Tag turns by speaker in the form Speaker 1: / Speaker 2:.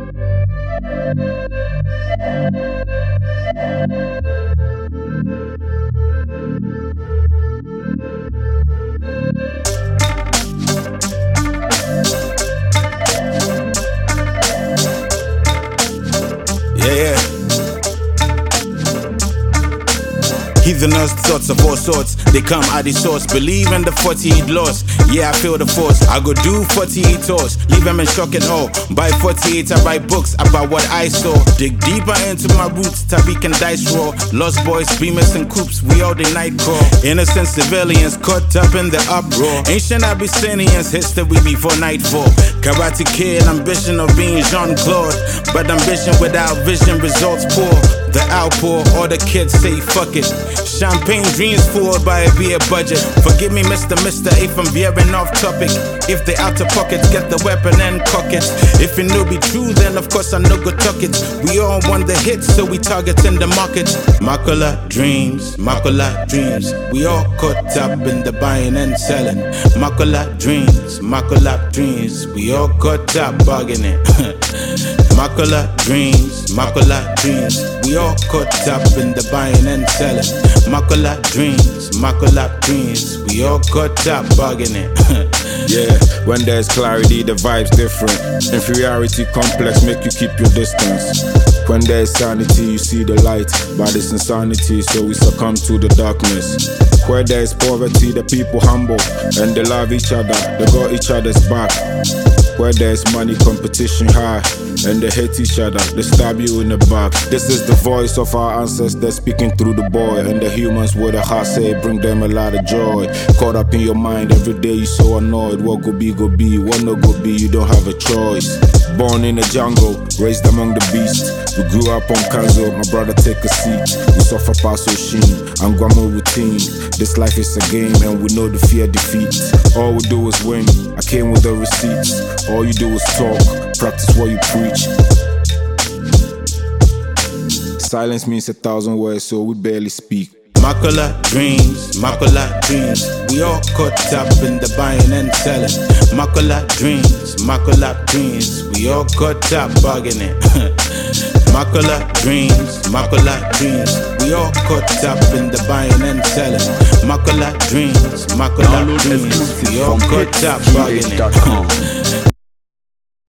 Speaker 1: Yeah. Heathenous thoughts of all sorts, they come at the source. Believe in the 48 laws, yeah, I feel the force. I go do 48 tours, leave them in shock and awe. By 48, I write books about what I saw. Dig deeper into my roots, Tariq and Dice Raw. Lost boys, beamers and coops, we all the night crawl. Innocent civilians caught up in the uproar. Ancient Abyssinians, history before nightfall. Karate Kid, ambition of being Jean-Claude. But ambition without vision, results poor. The outpour, all the kids say fuck it. Champagne dreams fueled by a beer budget. Forgive me, Mr. if I'm veering off topic. If they out of pocket, get the weapon and cock it. If it no be true, then of course I no go talk it. We all want the hits, so we target in the market. Makula dreams, we all caught up in the buying and selling. Makula dreams, we all caught up bargaining. Makula dreams, we all caught up in the buying and selling. Makula dreams, we all caught up bargaining.
Speaker 2: Yeah, when there's clarity, the vibe's different. Inferiority complex make you keep your distance. When there's sanity, you see the light. But it's insanity, so we succumb to the darkness. Where there's poverty, the people humble, and they love each other, they got each other's back. Where there's money, competition high, and they hate each other, they stab you in the back. This is the voice of our ancestors speaking through the boy, and the humans with a heart say bring them a lot of joy. Caught up in your mind every day, you so annoyed. What go be, what no go be, you don't have a choice. Born in the jungle, raised among the beasts. We grew up on Kanzo, my brother take a seat. We suffer past Oshin, and Guamo routine. This life is a game and we know the fear defeat. All we do is win, I came with the receipts. All you do is talk, practice what you preach. Silence means 1,000 words, so we barely speak.
Speaker 1: Makula dreams, we all caught up in the buying and selling. Makula dreams, we all caught up bargaining. Makula dreams, we all caught up in the buying and selling. Makula dreams, we all caught up bargaining.